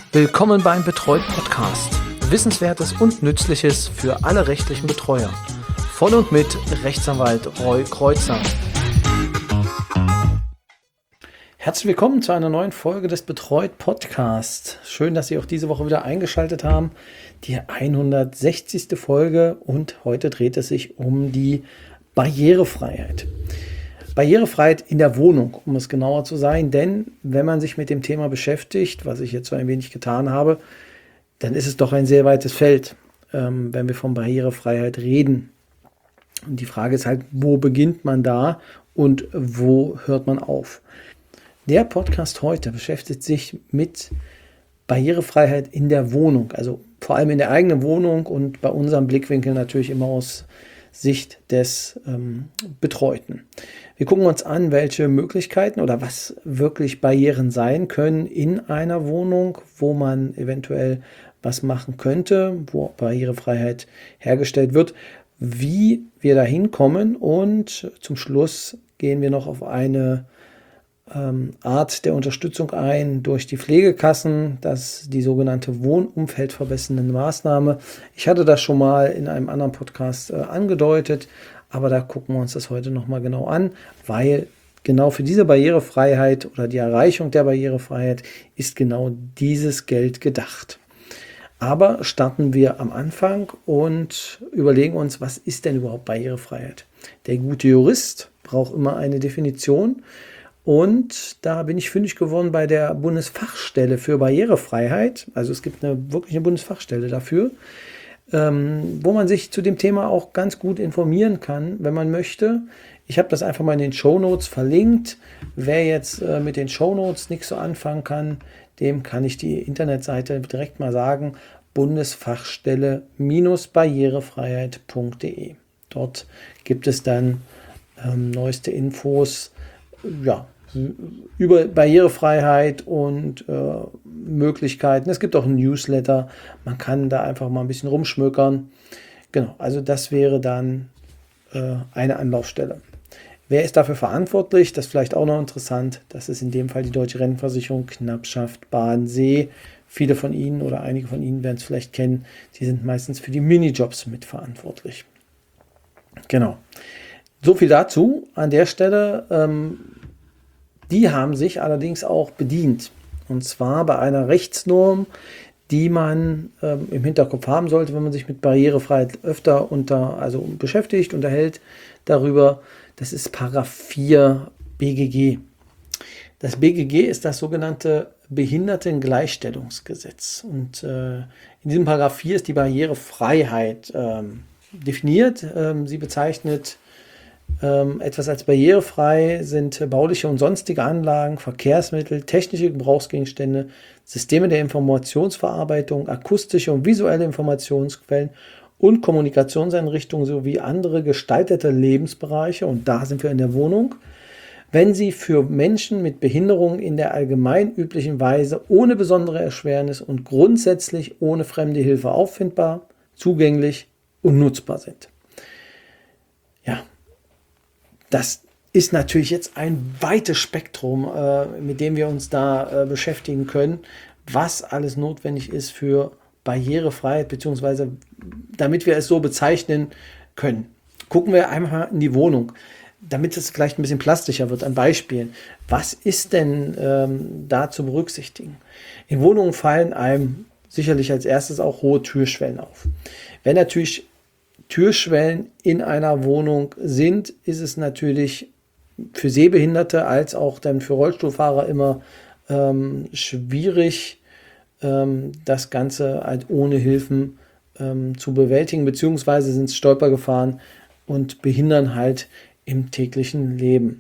Willkommen beim Betreut Podcast. Wissenswertes und Nützliches für alle rechtlichen Betreuer. Von und mit Rechtsanwalt Roy Kreuzer. Herzlich willkommen zu einer neuen Folge des Betreut Podcast. Schön, dass Sie auch diese Woche wieder eingeschaltet haben. Die 160. Folge und heute dreht es sich um die Barrierefreiheit. Barrierefreiheit in der Wohnung, um es genauer zu sein, denn wenn man sich mit dem Thema beschäftigt, was ich jetzt so ein wenig getan habe, dann ist es doch ein sehr weites Feld, wenn wir von Barrierefreiheit reden. Und die Frage ist halt, wo beginnt man da und wo hört man auf? Der Podcast heute beschäftigt sich mit Barrierefreiheit in der Wohnung, also vor allem in der eigenen Wohnung und bei unserem Blickwinkel natürlich immer aus Sicht des Betreuten. Wir gucken uns an, welche Möglichkeiten oder was wirklich Barrieren sein können in einer Wohnung, wo man eventuell was machen könnte, wo Barrierefreiheit hergestellt wird, wie wir da hinkommen und zum Schluss gehen wir noch auf eine Art der Unterstützung ein durch die Pflegekassen, das ist die sogenannte wohnumfeldverbessernde Maßnahme. Ich hatte das schon mal in einem anderen Podcast angedeutet, aber da gucken wir uns das heute nochmal genau an, weil genau für diese Barrierefreiheit oder die Erreichung der Barrierefreiheit ist genau dieses Geld gedacht. Aber starten wir am Anfang und überlegen uns, was ist denn überhaupt Barrierefreiheit? Der gute Jurist braucht immer eine Definition. Und da bin ich fündig geworden bei der Bundesfachstelle für Barrierefreiheit. Also es gibt wirklich eine Bundesfachstelle dafür, wo man sich zu dem Thema auch ganz gut informieren kann, wenn man möchte. Ich habe das einfach mal in den Shownotes verlinkt. Wer jetzt mit den Shownotes nichts so anfangen kann, dem kann ich die Internetseite direkt mal sagen, bundesfachstelle-barrierefreiheit.de. Dort gibt es dann neueste Infos, über Barrierefreiheit und Möglichkeiten. Es gibt auch ein Newsletter. Man kann da einfach mal ein bisschen rumschmökern. Genau, also das wäre dann eine Anlaufstelle. Wer ist dafür verantwortlich? Das ist vielleicht auch noch interessant. Das ist in dem Fall die Deutsche Rentenversicherung, Knappschaft, Badensee. Viele von Ihnen oder einige von Ihnen werden es vielleicht kennen. Die sind meistens für die Minijobs mitverantwortlich. Genau. So viel dazu. An der Stelle, die haben sich allerdings auch bedient. Und zwar bei einer Rechtsnorm, die man im Hinterkopf haben sollte, wenn man sich mit Barrierefreiheit öfter beschäftigt, unterhält darüber. Das ist Paragraph 4 BGG. Das BGG ist das sogenannte Behindertengleichstellungsgesetz. Und in diesem Paragraph 4 ist die Barrierefreiheit definiert. Sie bezeichnet etwas als barrierefrei sind bauliche und sonstige Anlagen, Verkehrsmittel, technische Gebrauchsgegenstände, Systeme der Informationsverarbeitung, akustische und visuelle Informationsquellen und Kommunikationseinrichtungen sowie andere gestaltete Lebensbereiche, und da sind wir in der Wohnung, wenn sie für Menschen mit Behinderung in der allgemein üblichen Weise ohne besondere Erschwernis und grundsätzlich ohne fremde Hilfe auffindbar, zugänglich und nutzbar sind. Ja. Das ist natürlich jetzt ein weites Spektrum, mit dem wir uns da beschäftigen können, was alles notwendig ist für Barrierefreiheit, beziehungsweise damit wir es so bezeichnen können. Gucken wir einmal in die Wohnung, damit es vielleicht ein bisschen plastischer wird, an Beispielen. Was ist denn da zu berücksichtigen? In Wohnungen fallen einem sicherlich als erstes auch hohe Türschwellen auf. Wenn natürlich Türschwellen in einer Wohnung sind, ist es natürlich für Sehbehinderte als auch dann für Rollstuhlfahrer immer schwierig, das Ganze halt ohne Hilfen zu bewältigen, beziehungsweise sind es Stolpergefahren und behindern halt im täglichen Leben.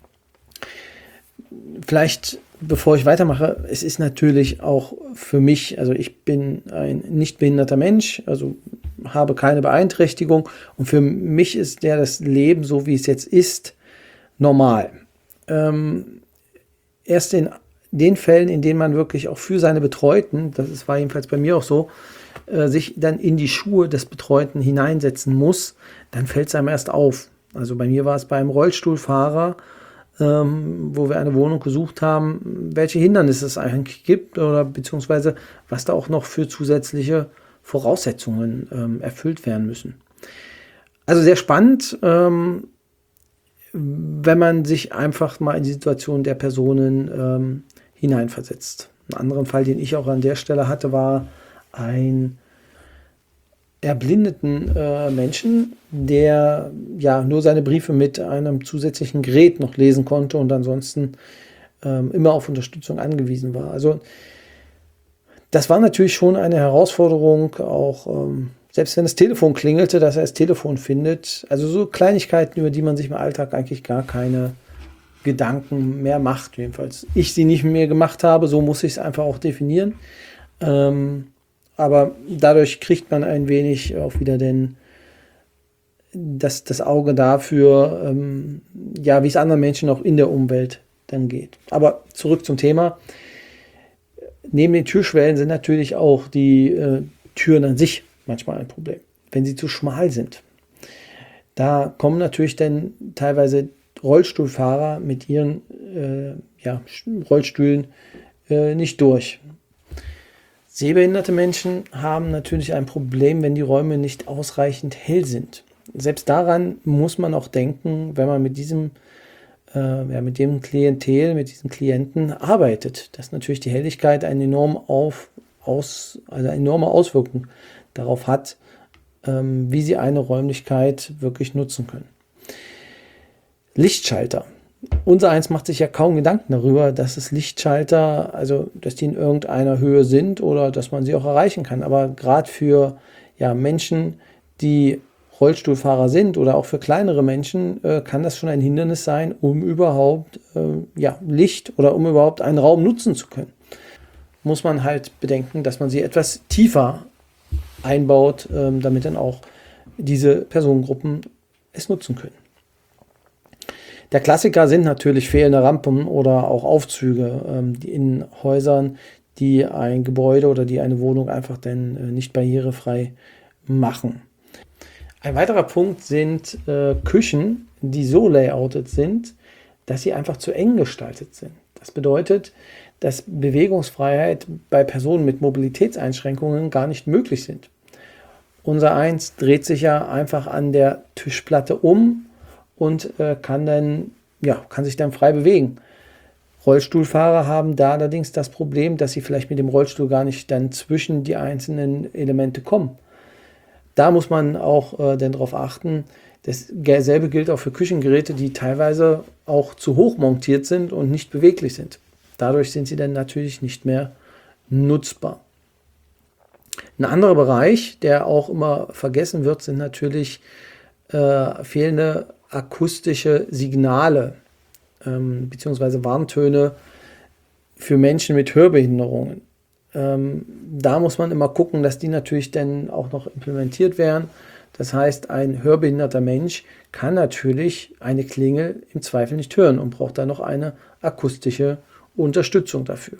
Vielleicht, bevor ich weitermache, es ist natürlich auch für mich, also ich bin ein nicht behinderter Mensch, also habe keine Beeinträchtigung und für mich ist das Leben, so wie es jetzt ist, normal. Erst in den Fällen, in denen man wirklich auch für seine Betreuten, war jedenfalls bei mir auch so, sich dann in die Schuhe des Betreuten hineinsetzen muss, dann fällt es einem erst auf. Also bei mir war es beim Rollstuhlfahrer wo wir eine Wohnung gesucht haben, welche Hindernisse es eigentlich gibt oder beziehungsweise was da auch noch für zusätzliche Voraussetzungen erfüllt werden müssen. Also sehr spannend, wenn man sich einfach mal in die Situation der Personen hineinversetzt. Einen anderen Fall, den ich auch an der Stelle hatte, war ein erblindeten Menschen, der ja nur seine Briefe mit einem zusätzlichen Gerät noch lesen konnte und ansonsten immer auf Unterstützung angewiesen war. Also das war natürlich schon eine Herausforderung, auch selbst wenn das Telefon klingelte, dass er das Telefon findet. Also so Kleinigkeiten, über die man sich im Alltag eigentlich gar keine Gedanken mehr macht. Jedenfalls ich sie nicht mehr gemacht habe, so muss ich es einfach auch definieren. Aber dadurch kriegt man ein wenig auch wieder das Auge dafür, ja, wie es anderen Menschen auch in der Umwelt dann geht. Aber zurück zum Thema. Neben den Türschwellen sind natürlich auch die Türen an sich manchmal ein Problem, wenn sie zu schmal sind. Da kommen natürlich dann teilweise Rollstuhlfahrer mit ihren Rollstühlen nicht durch. Sehbehinderte Menschen haben natürlich ein Problem, wenn die Räume nicht ausreichend hell sind. Selbst daran muss man auch denken, wenn man mit diesem Klientel, mit diesen Klienten arbeitet, dass natürlich die Helligkeit eine enorme Auswirkung darauf hat, wie sie eine Räumlichkeit wirklich nutzen können. Lichtschalter. Unser eins macht sich ja kaum Gedanken darüber, dass es Lichtschalter, also dass die in irgendeiner Höhe sind oder dass man sie auch erreichen kann. Aber gerade für Menschen, die Rollstuhlfahrer sind oder auch für kleinere Menschen, kann das schon ein Hindernis sein, um überhaupt Licht oder um überhaupt einen Raum nutzen zu können. Muss man halt bedenken, dass man sie etwas tiefer einbaut, damit dann auch diese Personengruppen es nutzen können. Der Klassiker sind natürlich fehlende Rampen oder auch Aufzüge in Häusern, die ein Gebäude oder die eine Wohnung einfach dann nicht barrierefrei machen. Ein weiterer Punkt sind Küchen, die so layoutet sind, dass sie einfach zu eng gestaltet sind. Das bedeutet, dass Bewegungsfreiheit bei Personen mit Mobilitätseinschränkungen gar nicht möglich sind. Unser eins dreht sich ja einfach an der Tischplatte um und kann sich dann frei bewegen. Rollstuhlfahrer haben da allerdings das Problem, dass sie vielleicht mit dem Rollstuhl gar nicht dann zwischen die einzelnen Elemente kommen. Da muss man auch dann darauf achten. Dasselbe gilt auch für Küchengeräte, die teilweise auch zu hoch montiert sind und nicht beweglich sind. Dadurch sind sie dann natürlich nicht mehr nutzbar. Ein anderer Bereich, der auch immer vergessen wird, sind natürlich fehlende akustische Signale bzw. Warntöne für Menschen mit Hörbehinderungen. Da muss man immer gucken, dass die natürlich dann auch noch implementiert werden. Das heißt, ein hörbehinderter Mensch kann natürlich eine Klingel im Zweifel nicht hören und braucht dann noch eine akustische Unterstützung dafür.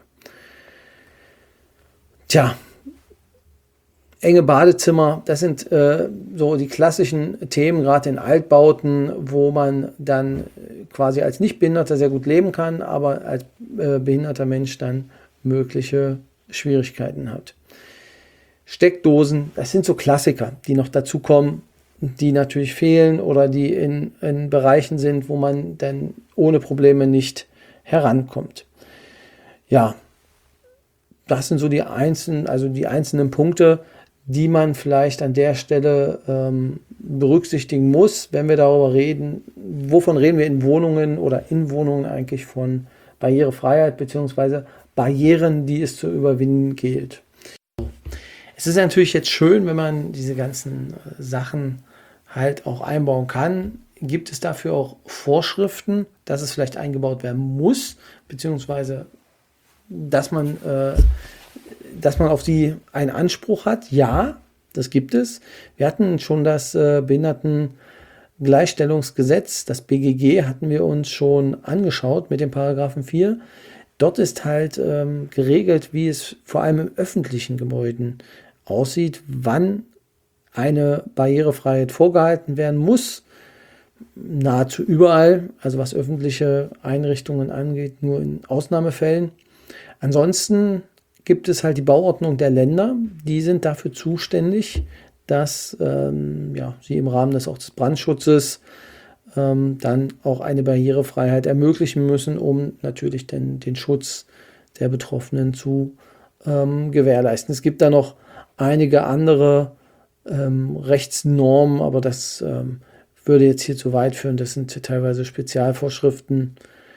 Enge Badezimmer, das sind so die klassischen Themen, gerade in Altbauten, wo man dann quasi als Nichtbehinderter sehr gut leben kann, aber als behinderter Mensch dann mögliche Schwierigkeiten hat. Steckdosen, das sind so Klassiker, die noch dazu kommen, die natürlich fehlen oder die in Bereichen sind, wo man dann ohne Probleme nicht herankommt. Ja, das sind so die einzelnen Punkte, die man vielleicht an der Stelle berücksichtigen muss, wenn wir darüber reden. Wovon reden wir in Wohnungen oder in Wohnungen eigentlich von Barrierefreiheit bzw. Barrieren, die es zu überwinden gilt. Es ist natürlich jetzt schön, wenn man diese ganzen Sachen halt auch einbauen kann. Gibt es dafür auch Vorschriften, dass es vielleicht eingebaut werden muss, beziehungsweise dass man auf die einen Anspruch hat? Ja, das gibt es. Wir hatten schon das Behindertengleichstellungsgesetz, das BGG, hatten wir uns schon angeschaut mit dem Paragraphen 4. Dort ist halt geregelt, wie es vor allem in öffentlichen Gebäuden aussieht, wann eine Barrierefreiheit vorgehalten werden muss. nahezu überall, also was öffentliche Einrichtungen angeht, nur in Ausnahmefällen. Ansonsten gibt es halt die Bauordnung der Länder, die sind dafür zuständig, dass sie im Rahmen auch des Brandschutzes dann auch eine Barrierefreiheit ermöglichen müssen, um natürlich den Schutz der Betroffenen zu gewährleisten. Es gibt da noch einige andere Rechtsnormen, aber das würde jetzt hier zu weit führen. Das sind teilweise Spezialvorschriften,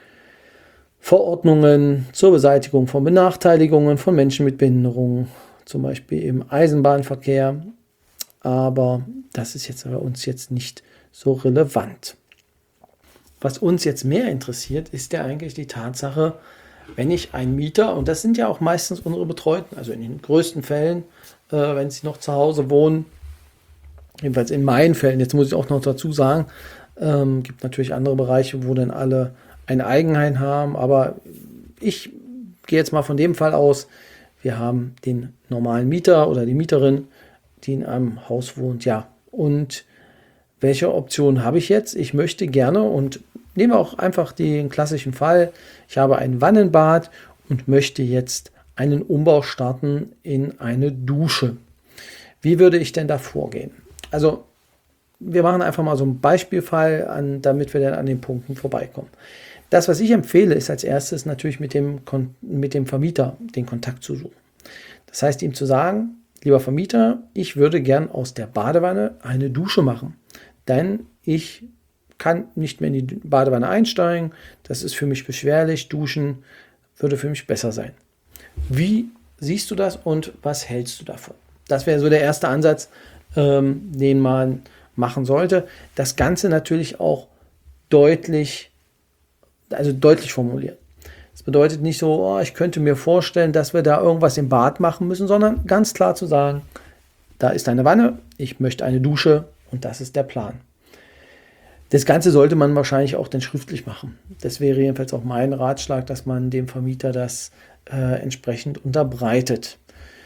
Verordnungen zur Beseitigung von Benachteiligungen von Menschen mit Behinderungen, zum Beispiel im Eisenbahnverkehr. Aber das ist jetzt bei uns jetzt nicht so relevant. Was uns jetzt mehr interessiert, ist ja eigentlich die Tatsache, wenn ich einen Mieter, und das sind ja auch meistens unsere Betreuten, also in den größten Fällen, wenn sie noch zu Hause wohnen, jedenfalls in meinen Fällen, jetzt muss ich auch noch dazu sagen, gibt natürlich andere Bereiche, wo dann alle ein Eigenheim haben, aber ich gehe jetzt mal von dem Fall aus, wir haben den normalen Mieter oder die Mieterin, die in einem Haus wohnt, ja. Und welche Option habe ich jetzt? Ich möchte gerne, und nehmen wir auch einfach den klassischen Fall, ich habe ein Wannenbad und möchte jetzt einen Umbau starten in eine Dusche. Wie würde ich denn da vorgehen? Also wir machen einfach mal so einen Beispielfall, damit wir dann an den Punkten vorbeikommen. Das, was ich empfehle, ist als erstes natürlich mit dem Vermieter den Kontakt zu suchen. Das heißt, ihm zu sagen, lieber Vermieter, ich würde gern aus der Badewanne eine Dusche machen, denn ich kann nicht mehr in die Badewanne einsteigen, das ist für mich beschwerlich, duschen würde für mich besser sein. Wie siehst du das und was hältst du davon? Das wäre so der erste Ansatz, den man machen sollte. Das Ganze natürlich auch deutlich formulieren. Das bedeutet nicht so, ich könnte mir vorstellen, dass wir da irgendwas im Bad machen müssen, sondern ganz klar zu sagen, da ist eine Wanne, ich möchte eine Dusche und das ist der Plan. Das Ganze sollte man wahrscheinlich auch dann schriftlich machen. Das wäre jedenfalls auch mein Ratschlag, dass man dem Vermieter das entsprechend unterbreitet.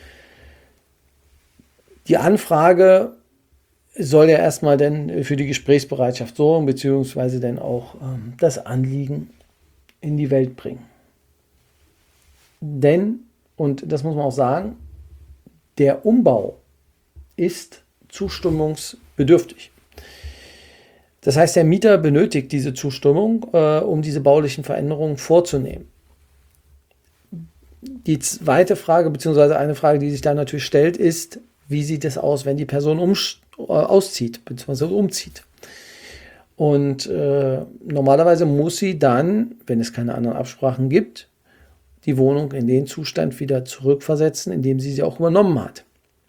Die Anfrage soll ja erstmal dann für die Gesprächsbereitschaft sorgen, beziehungsweise dann auch das Anliegen in die Welt bringen. Denn, und das muss man auch sagen, der Umbau ist zustimmungsbedürftig. Das heißt, der Mieter benötigt diese Zustimmung, um diese baulichen Veränderungen vorzunehmen. Die zweite Frage, beziehungsweise eine Frage, die sich da natürlich stellt, ist, wie sieht es aus, wenn die Person auszieht, beziehungsweise umzieht? Und normalerweise muss sie dann, wenn es keine anderen Absprachen gibt, die Wohnung in den Zustand wieder zurückversetzen, in dem sie auch übernommen hat.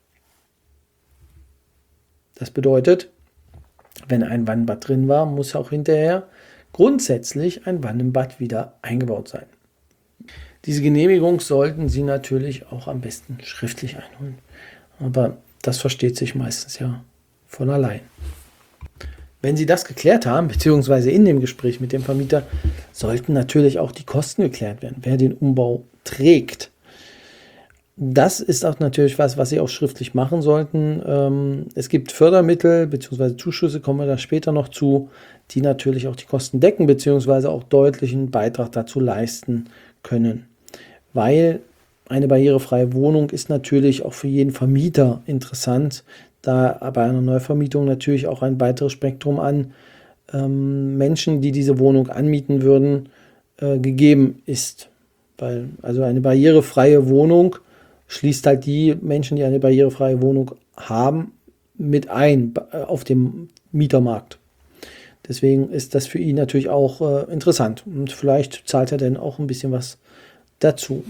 Das bedeutet, wenn ein Wannenbad drin war, muss auch hinterher grundsätzlich ein Wannenbad wieder eingebaut sein. Diese Genehmigung sollten Sie natürlich auch am besten schriftlich einholen. Aber das versteht sich meistens ja von allein. Wenn Sie das geklärt haben, beziehungsweise in dem Gespräch mit dem Vermieter, sollten natürlich auch die Kosten geklärt werden, wer den Umbau trägt. Das ist auch natürlich was Sie auch schriftlich machen sollten. Es gibt Fördermittel bzw. Zuschüsse, kommen wir da später noch zu, die natürlich auch die Kosten decken bzw. auch deutlichen Beitrag dazu leisten können. Weil eine barrierefreie Wohnung ist natürlich auch für jeden Vermieter interessant, da bei einer Neuvermietung natürlich auch ein weiteres Spektrum an Menschen, die diese Wohnung anmieten würden, gegeben ist. Weil also eine barrierefreie Wohnung schließt halt die Menschen, die eine barrierefreie Wohnung haben, mit ein auf dem Mietermarkt. Deswegen ist das für ihn natürlich auch interessant. Und vielleicht zahlt er dann auch ein bisschen was dazu.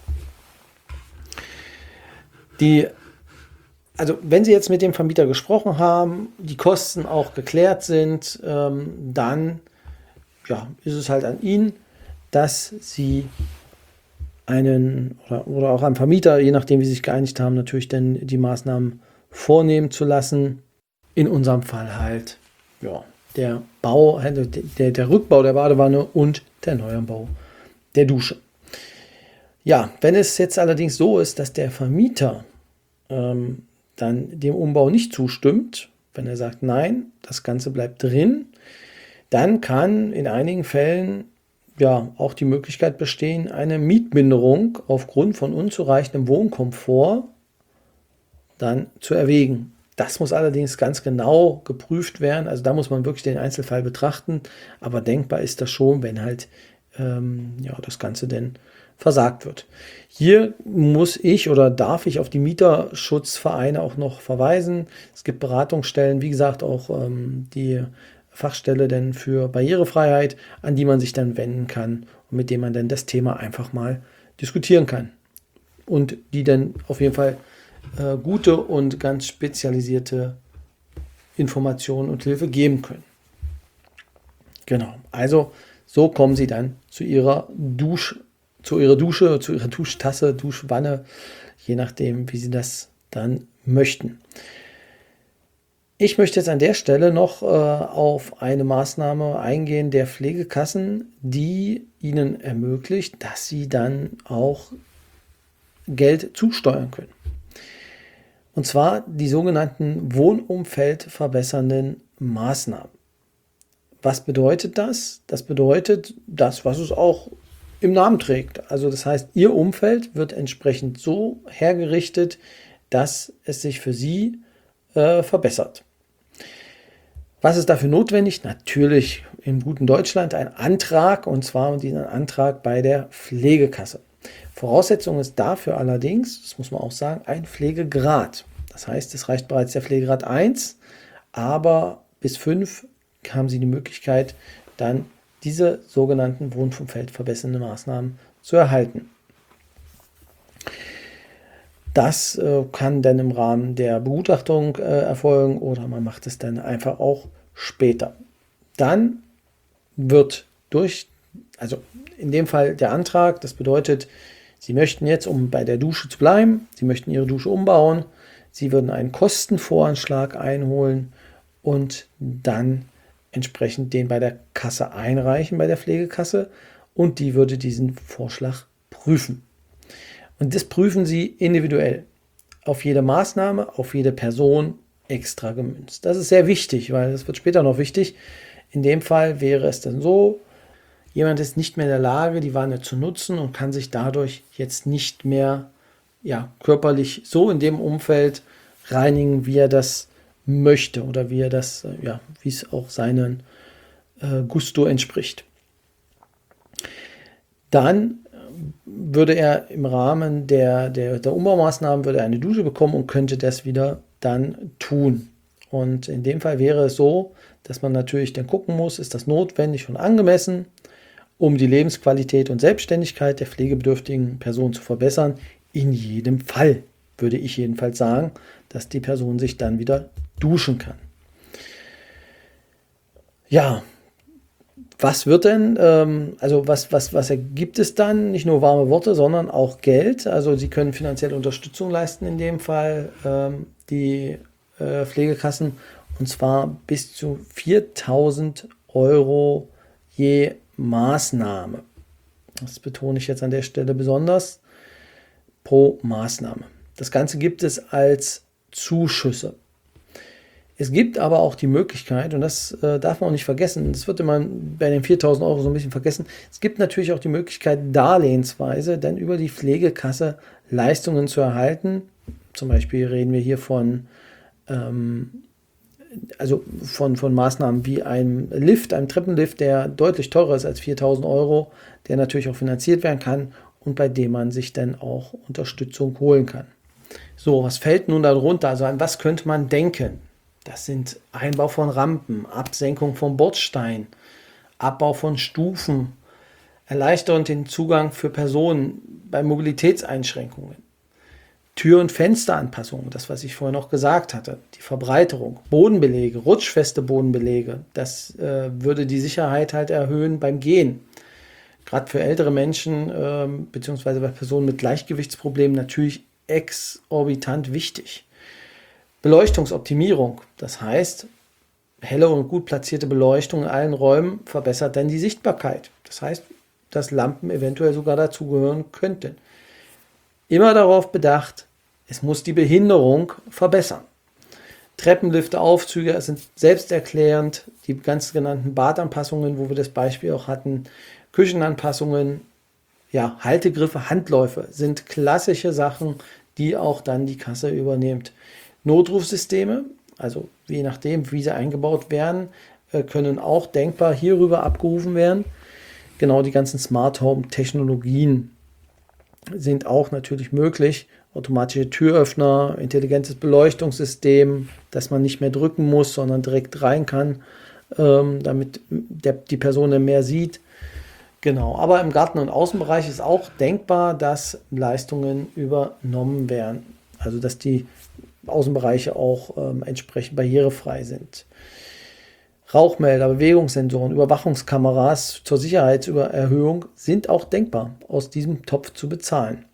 Also wenn Sie jetzt mit dem Vermieter gesprochen haben, die Kosten auch geklärt sind, dann ist es halt an Ihnen, dass Sie einen oder auch am Vermieter, je nachdem wie Sie sich geeinigt haben, natürlich dann die Maßnahmen vornehmen zu lassen. In unserem Fall halt der Rückbau der Badewanne und der Neuanbau der Dusche. Ja, wenn es jetzt allerdings so ist, dass der Vermieter dann dem Umbau nicht zustimmt, wenn er sagt, nein, das Ganze bleibt drin, dann kann in einigen Fällen ja auch die Möglichkeit bestehen, eine Mietminderung aufgrund von unzureichendem Wohnkomfort dann zu erwägen. Das muss allerdings ganz genau geprüft werden. Also da muss man wirklich den Einzelfall betrachten. Aber denkbar ist das schon, wenn halt das Ganze denn versagt wird. Hier muss ich oder darf ich auf die Mieterschutzvereine auch noch verweisen. Es gibt Beratungsstellen, wie gesagt, auch die Fachstelle denn für Barrierefreiheit, an die man sich dann wenden kann und mit dem man dann das Thema einfach mal diskutieren kann. Und die dann auf jeden Fall gute und ganz spezialisierte Informationen und Hilfe geben können. Genau, also so kommen Sie dann zu Ihrer Dusche, zu Ihrer Duschtasse, Duschwanne, je nachdem, wie Sie das dann möchten. Ich möchte jetzt an der Stelle noch auf eine Maßnahme eingehen der Pflegekassen, die Ihnen ermöglicht, dass Sie dann auch Geld zusteuern können. Und zwar die sogenannten wohnumfeldverbessernden Maßnahmen. Was bedeutet das? Das bedeutet das, was es auch im Namen trägt. Also das heißt, Ihr Umfeld wird entsprechend so hergerichtet, dass es sich für Sie verbessert. Was ist dafür notwendig? Natürlich im guten Deutschland ein Antrag, und zwar diesen Antrag bei der Pflegekasse. Voraussetzung ist dafür allerdings, das muss man auch sagen, ein Pflegegrad. Das heißt, es reicht bereits der Pflegegrad 1, aber bis 5 haben Sie die Möglichkeit, dann diese sogenannten Wohnumfeld verbessernde Maßnahmen zu erhalten. Das kann dann im Rahmen der Begutachtung erfolgen oder man macht es dann einfach auch später. Dann wird also in dem Fall der Antrag, das bedeutet, Sie möchten jetzt, um bei der Dusche zu bleiben, Sie möchten Ihre Dusche umbauen, Sie würden einen Kostenvoranschlag einholen und dann entsprechend den bei der Kasse einreichen, bei der Pflegekasse, und die würde diesen Vorschlag prüfen. Und das prüfen Sie individuell. Auf jede Maßnahme, auf jede Person extra gemünzt. Das ist sehr wichtig, weil das wird später noch wichtig. In dem Fall wäre es dann so, jemand ist nicht mehr in der Lage, die Wanne zu nutzen und kann sich dadurch jetzt nicht mehr körperlich so in dem Umfeld reinigen, wie er das möchte oder wie er das, wie es auch seinen Gusto entspricht. Dann würde er im Rahmen der Umbaumaßnahmen würde er eine Dusche bekommen und könnte das wieder dann tun. Und in dem Fall wäre es so, dass man natürlich dann gucken muss, ist das notwendig und angemessen, um die Lebensqualität und Selbstständigkeit der pflegebedürftigen Person zu verbessern. In jedem Fall würde ich jedenfalls sagen, dass die Person sich dann wieder duschen kann. Ja, was wird denn, was ergibt es dann? Nicht nur warme Worte, sondern auch Geld. Also Sie können finanzielle Unterstützung leisten, in dem Fall die Pflegekassen, und zwar bis zu 4.000 Euro je Maßnahme. Das betone ich jetzt an der Stelle besonders, pro Maßnahme. Das Ganze gibt es als Zuschüsse. Es gibt aber auch die Möglichkeit, und das darf man auch nicht vergessen, das wird immer bei den 4.000 Euro so ein bisschen vergessen, es gibt natürlich auch die Möglichkeit, darlehensweise dann über die Pflegekasse Leistungen zu erhalten. Zum Beispiel reden wir hier von Maßnahmen wie einem Lift, einem Treppenlift, der deutlich teurer ist als 4.000 Euro, der natürlich auch finanziert werden kann und bei dem man sich dann auch Unterstützung holen kann. So, was fällt nun darunter? Also an was könnte man denken? Das sind Einbau von Rampen, Absenkung von Bordstein, Abbau von Stufen, erleichtern den Zugang für Personen bei Mobilitätseinschränkungen, Tür- und Fensteranpassungen, das, was ich vorher noch gesagt hatte, die Verbreiterung, Bodenbelege, rutschfeste Bodenbelege, das würde die Sicherheit halt erhöhen beim Gehen. Gerade für ältere Menschen beziehungsweise bei Personen mit Gleichgewichtsproblemen natürlich exorbitant wichtig. Beleuchtungsoptimierung, das heißt, helle und gut platzierte Beleuchtung in allen Räumen verbessert dann die Sichtbarkeit. Das heißt, dass Lampen eventuell sogar dazugehören könnten. Immer darauf bedacht, es muss die Behinderung verbessern. Treppenlifte, Aufzüge sind selbsterklärend. Die ganz genannten Badanpassungen, wo wir das Beispiel auch hatten, Küchenanpassungen, ja, Haltegriffe, Handläufe sind klassische Sachen, die auch dann die Kasse übernimmt. Notrufsysteme, also je nachdem, wie sie eingebaut werden, können auch denkbar hierüber abgerufen werden. Genau, die ganzen Smart Home Technologien sind auch natürlich möglich. Automatische Türöffner, intelligentes Beleuchtungssystem, dass man nicht mehr drücken muss, sondern direkt rein kann, damit die Person dann mehr sieht. Genau, aber im Garten- und Außenbereich ist auch denkbar, dass Leistungen übernommen werden. Also dass die Außenbereiche auch entsprechend barrierefrei sind. Rauchmelder, Bewegungssensoren, Überwachungskameras zur Sicherheitserhöhung sind auch denkbar, aus diesem Topf zu bezahlen.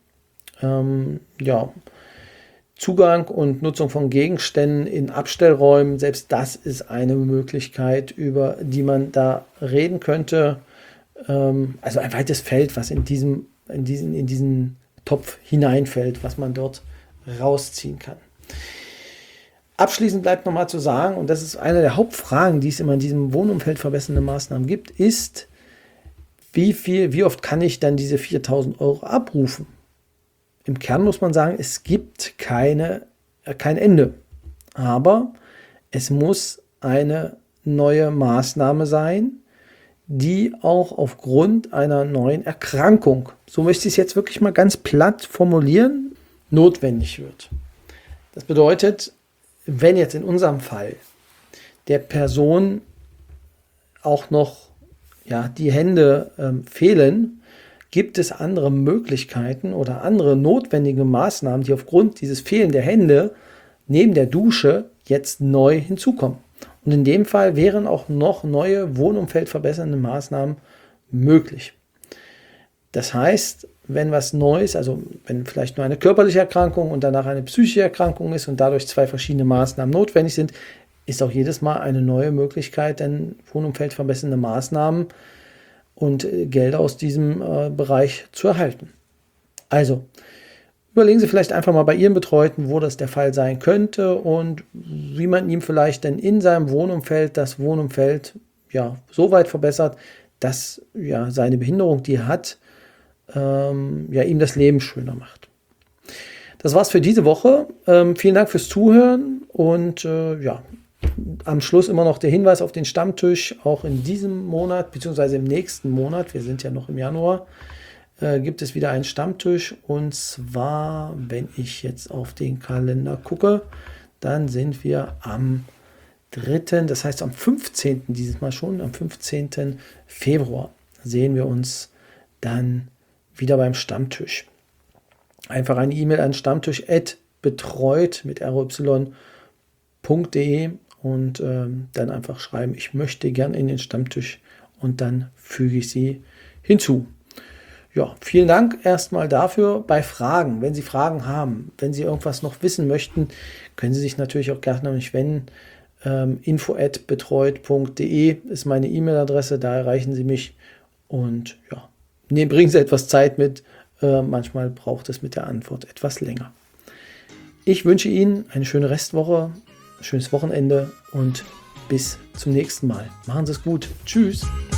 Ja, Zugang und Nutzung von Gegenständen in Abstellräumen, selbst das ist eine Möglichkeit, über die man da reden könnte. Also ein weites Feld, was in diesen Topf hineinfällt, was man dort rausziehen kann. Abschließend bleibt nochmal zu sagen, und das ist eine der Hauptfragen, die es immer in diesem Wohnumfeld verbessernde Maßnahmen gibt, ist, wie oft kann ich dann diese 4.000 € abrufen? Im Kern muss man sagen, es gibt kein Ende. Aber es muss eine neue Maßnahme sein, die auch aufgrund einer neuen Erkrankung, so möchte ich es jetzt wirklich mal ganz platt formulieren, notwendig wird. Das bedeutet, wenn jetzt in unserem Fall der Person auch noch die Hände fehlen, gibt es andere Möglichkeiten oder andere notwendige Maßnahmen, die aufgrund dieses Fehlen der Hände neben der Dusche jetzt neu hinzukommen. Und in dem Fall wären auch noch neue wohnumfeldverbessernde Maßnahmen möglich. Das heißt, wenn was Neues, also wenn vielleicht nur eine körperliche Erkrankung und danach eine psychische Erkrankung ist und dadurch 2 verschiedene Maßnahmen notwendig sind, ist auch jedes Mal eine neue Möglichkeit, dann wohnumfeldverbessernde Maßnahmen und Gelder aus diesem Bereich zu erhalten. Also überlegen Sie vielleicht einfach mal bei Ihrem Betreuten, wo das der Fall sein könnte und wie man ihm vielleicht dann in seinem Wohnumfeld das Wohnumfeld so weit verbessert, dass seine Behinderung, die er hat, ihm das Leben schöner macht. Das war's für diese Woche. Vielen Dank fürs Zuhören und am Schluss immer noch der Hinweis auf den Stammtisch. Auch in diesem Monat bzw. im nächsten Monat, wir sind ja noch im Januar, gibt es wieder einen Stammtisch. Und zwar, wenn ich jetzt auf den Kalender gucke, dann sind wir am 3., das heißt am 15. dieses Mal schon, am 15. Februar sehen wir uns dann wieder beim Stammtisch. Einfach eine E-Mail an stammtisch@betreut mit ry.de und dann einfach schreiben, ich möchte gern in den Stammtisch und dann füge ich Sie hinzu. Ja, vielen Dank erstmal dafür. Bei Fragen, wenn Sie Fragen haben, wenn Sie irgendwas noch wissen möchten, können Sie sich natürlich auch gerne an mich wenden. info@betreut.de ist meine E-Mail-Adresse, da erreichen Sie mich und bringen Sie etwas Zeit mit. Manchmal braucht es mit der Antwort etwas länger. Ich wünsche Ihnen eine schöne Restwoche, ein schönes Wochenende und bis zum nächsten Mal. Machen Sie es gut. Tschüss.